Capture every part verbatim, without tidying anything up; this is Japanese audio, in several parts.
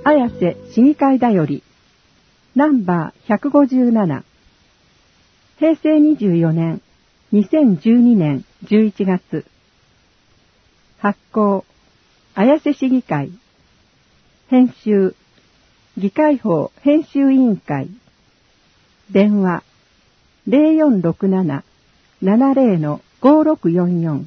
綾瀬市議会だよりナンバーひゃくごじゅうなな、平成にじゅうよねんにせんじゅうにねんじゅういちがつ、発行綾瀬市議会、編集議会法編集委員会、電話 ゼロよんろくなな ななゼロ のごろくよんよん、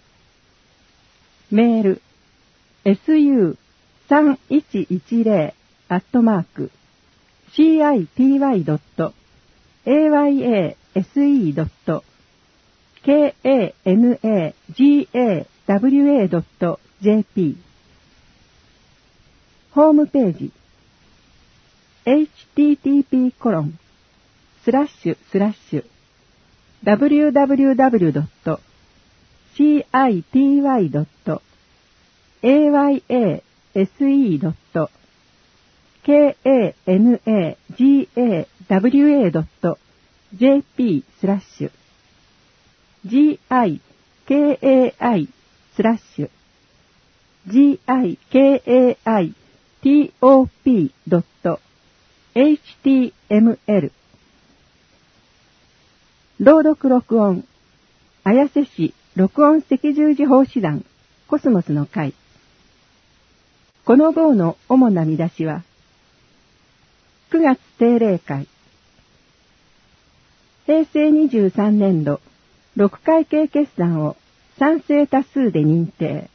メール エスユーさんいちいちゼロ アットマーク シーアイティーワイドットエーワイエーエスイードットケーエーエヌエージーエーダブリューエードットジェーピー、 ホームページ エイチティーティーピーコロンスラッシュスラッシュダブリューダブリューダブリュードットシーアイティーワイドットエーワイエーエスイードットケーエーエヌエージーエーダブリューエードットジェーピー スラッシュ ジーアイケーエーアイ スラッシュ ジーアイケーエーアイティーオーピー ドット エイチティーエムエル、 朗読録音綾瀬市録音赤十字奉仕団コスモスの会。この号の主な見出しは、くがつ定例会、平成にじゅうさんねんどろく会計決算を賛成多数で認定、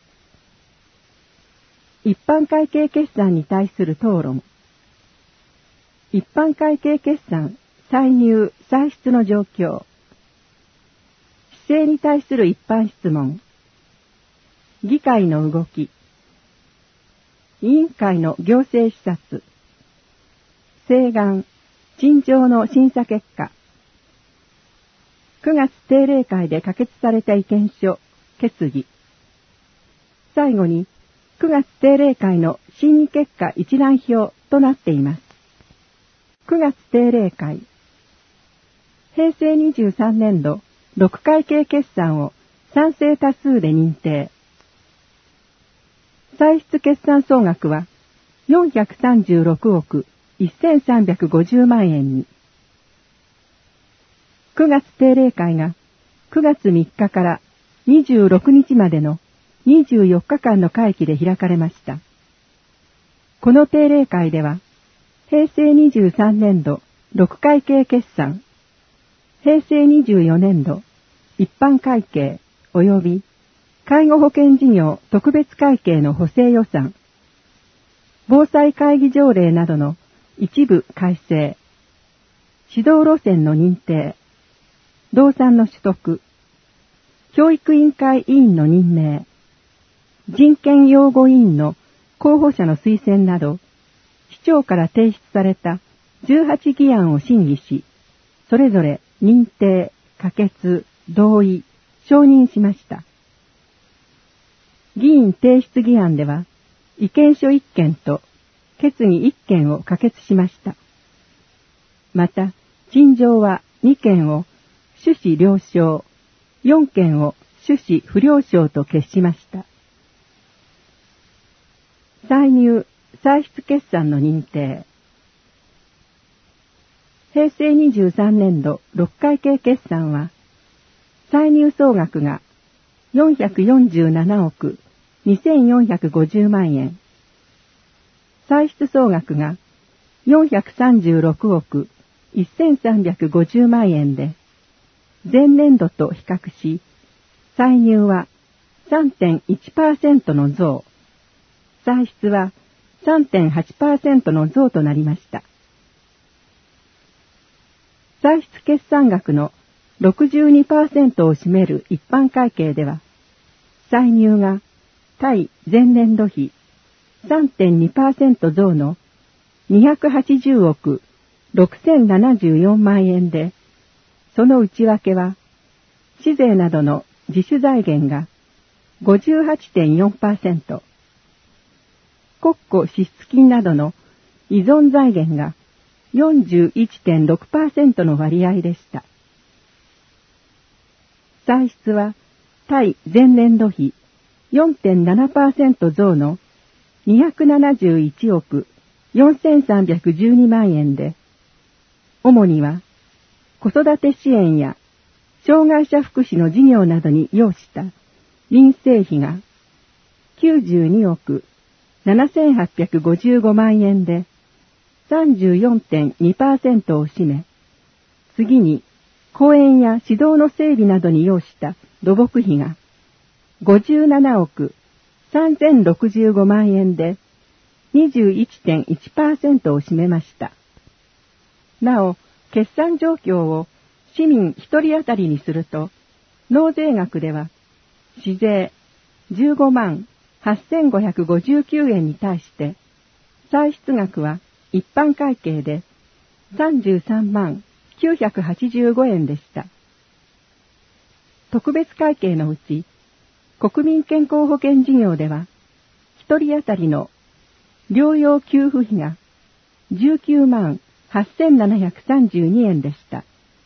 一般会計決算に対する討論、一般会計決算歳入歳出の状況、市政に対する一般質問、議会の動き、委員会の行政視察、請願、陳情の審査結果、くがつ定例会で可決された意見書、決議、最後にくがつ定例会の審議結果一覧表となっています。くがつ定例会、平成にじゅうさんねんどろく会計決算を賛成多数で認定。歳出決算総額はよんひゃくさんじゅうろくおくせんさんびゃくごじゅうまんえんに。くがつ定例会がくがつみっかからにじゅうろくにちまでのにじゅうよっかかんの会期で開かれました。この定例会では、平成にじゅうさんねんどろく会計決算、平成にじゅうよねんど一般会計及び介護保険事業特別会計の補正予算、防災会議条例などの一部改正、指導路線の認定、動産の取得、教育委員会委員の任命、人権擁護委員の候補者の推薦など、市長から提出されたじゅうはち議案を審議し、それぞれ認定、可決、同意、承認しました。議員提出議案では、意見書いっけんと決議いっけんを可決しました。また、陳情はにけんを趣旨了承、よんけんを趣旨不了承と決しました。歳入、歳出決算の認定。平成にじゅうさんねんどろく会計決算は、歳入総額がよんひゃくよんじゅうななおくにせんよんひゃくごじゅうまんえん、歳出総額がよんひゃくさんじゅうろくおくせんさんびゃくごじゅうまんえんで、前年度と比較し、歳入は さんてんいちパーセント の増、歳出は さんてんはちパーセント の増となりました。歳出決算額の ろくじゅうにパーセント を占める一般会計では、歳入が対前年度比 さんてんにパーセント 増のにひゃくはちじゅうおくろくせんななじゅうよんまんえんで、その内訳は、市税などの自主財源が ごじゅうはちてんよんパーセント、国庫支出金などの依存財源が よんじゅういってんろくパーセント の割合でした。歳出は対前年度比 よんてんななパーセント 増のにひゃくななじゅういちおくよんせんさんびゃくじゅうにまんえんで、主には子育て支援や障害者福祉の事業などに要した民生費がきゅうじゅうにおくななせんはっぴゃくごじゅうごまんえんで さんじゅうよんてんにパーセント を占め、次に公園や指導の整備などに要した土木費がごじゅうななおくさんぜんろくじゅうごまんえんで にじゅういちてんいちパーセント を占めました。なお、決算状況を市民一人当たりにすると、納税額では市税じゅうごまんはっせんごひゃくごじゅうきゅうえんに対して、歳出額は一般会計でさんじゅうさんまんきゅうひゃくはちじゅうごえんでした。特別会計のうち、国民健康保険事業では、一人当たりの療養給付費がじゅうきゅうまんはっせんななひゃくさんじゅうにえんでした。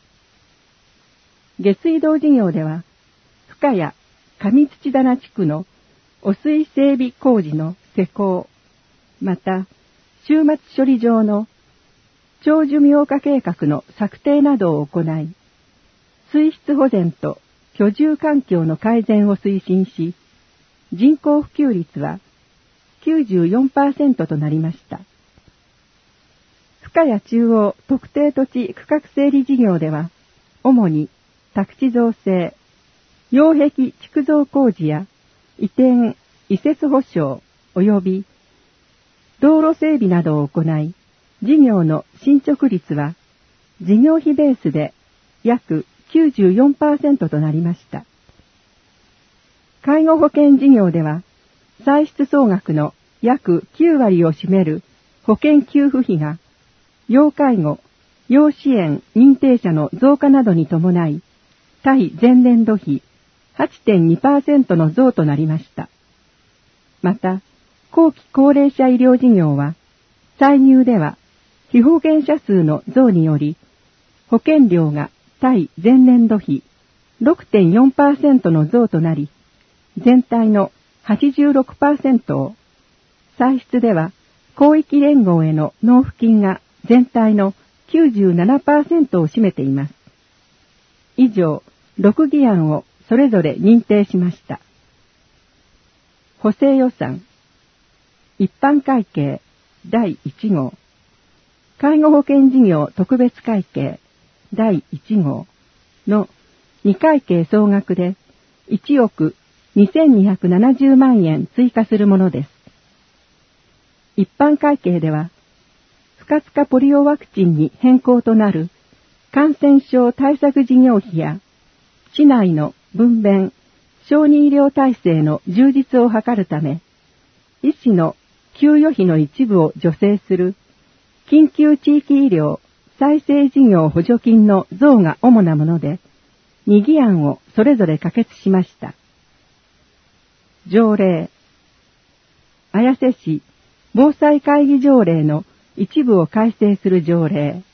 下水道事業では、深谷上土棚地区の汚水整備工事の施工、また、終末処理場の長寿命化計画の策定などを行い、水質保全と居住環境の改善を推進し、人口普及率は きゅうじゅうよんパーセント となりました。深谷中央特定土地区画整理事業では、主に宅地造成、擁壁築造工事や移転、移設保証及び道路整備などを行い、事業の進捗率は事業費ベースで約 きゅうじゅうよんパーセント となりました。介護保険事業では、歳出総額の約きゅうわりを占める保険給付費が、要介護、要支援認定者の増加などに伴い、対前年度比 はちてんにパーセント の増となりました。また、後期高齢者医療事業は、歳入では、被保険者数の増により、保険料が対前年度比 ろくてんよんパーセント の増となり、全体の はちじゅうろくパーセント を、歳出では広域連合への納付金が全体の きゅうじゅうななパーセント を占めています。以上、ろく議案をそれぞれ認定しました。補正予算、一般会計だいいち号、介護保険事業特別会計だいいち号のに会計総額でいちおくにせんにひゃくななじゅうまんえん追加するものです。一般会計では、不活化ポリオワクチンに変更となる感染症対策事業費や、市内の分娩、小児医療体制の充実を図るため、医師の給与費の一部を助成する緊急地域医療再生事業補助金の増が主なもので、に議案をそれぞれ可決しました。条例、綾瀬市防災会議条例の一部を改正する条例、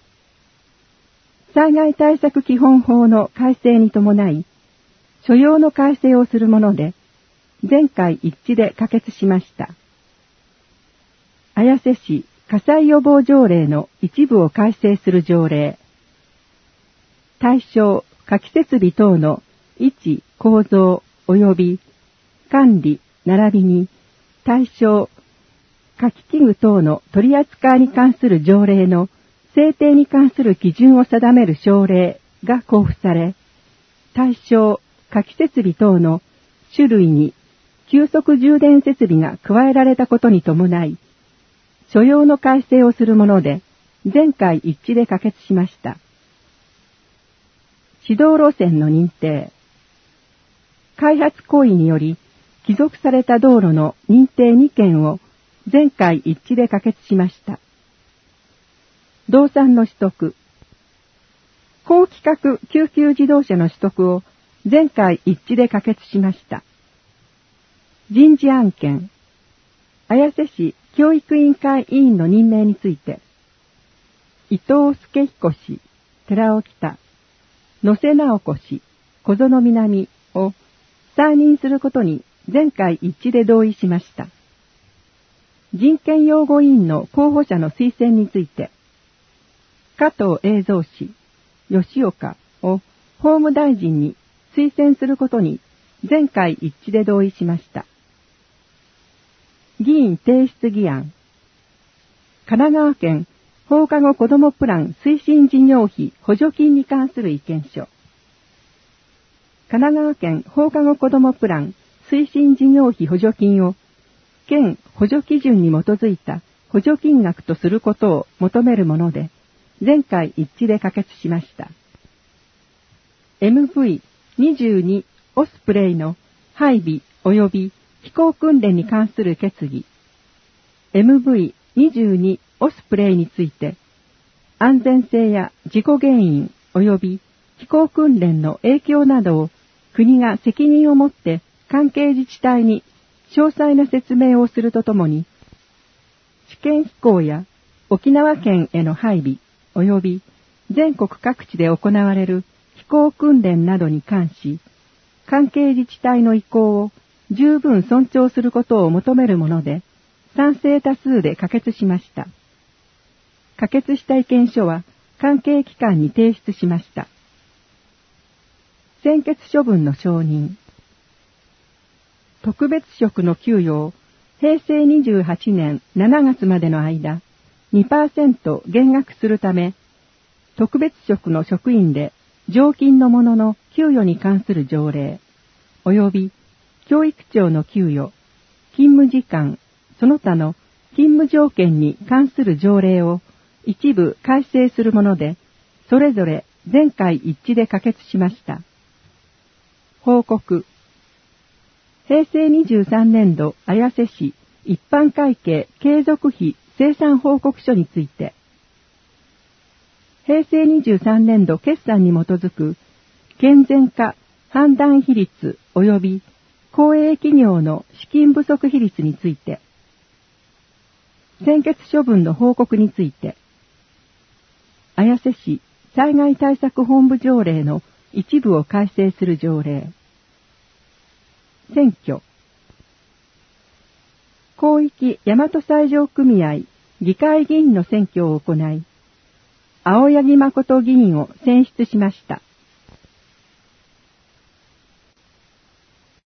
災害対策基本法の改正に伴い、所要の改正をするもので、全会一致で可決しました。綾瀬市火災予防条例の一部を改正する条例、対象、火器設備等の位置、構造及び管理並びに対象、火器器具等の取り扱いに関する条例の制定に関する基準を定める省令が公布され、対象、火器設備等の種類に急速充電設備が加えられたことに伴い、所要の改正をするもので、全会一致で可決しました。指導路線の認定。開発行為により、帰属された道路の認定にけんを全会一致で可決しました。動産の取得。高規格救急自動車の取得を全会一致で可決しました。人事案件。綾瀬市教育委員会委員の任命について、伊藤助彦氏、寺尾北、野瀬直子氏、小園南を再任することに全会一致で同意しました。 人権擁護委員の候補者の推薦について、加藤栄三氏、吉岡を法務大臣に推薦することに全会一致で同意しました。議員提出議案。神奈川県放課後子どもプラン推進事業費補助金に関する意見書。神奈川県放課後子どもプラン推進事業費補助金を県補助基準に基づいた補助金額とすることを求めるもので、全会一致で可決しました。エムブイにじゅうに オスプレイの配備及び飛行訓練に関する決議。エムブイにじゅうに オスプレイについて、安全性や事故原因及び飛行訓練の影響などを国が責任を持って関係自治体に詳細な説明をするとともに、試験飛行や沖縄県への配備及び全国各地で行われる飛行訓練などに関し、関係自治体の意向を十分尊重することを求めるもので、賛成多数で可決しました。可決した意見書は関係機関に提出しました。専決処分の承認。特別職の給与を平成にじゅうはちねんしちがつまでの間 にパーセント 減額するため、特別職の職員で常勤の者の給与に関する条例、及び教育長の給与、勤務時間、その他の勤務条件に関する条例を一部改正するもので、それぞれ全会一致で可決しました。報告。平成にじゅうさんねんど綾瀬市一般会計継続費精算報告書について、平成にじゅうさんねんど決算に基づく健全化判断比率及び公営企業の資金不足比率について、専決処分の報告について、綾瀬市災害対策本部条例の一部を改正する条例。選挙。広域大和西条組合議会議員の選挙を行い、青柳誠議員を選出しました。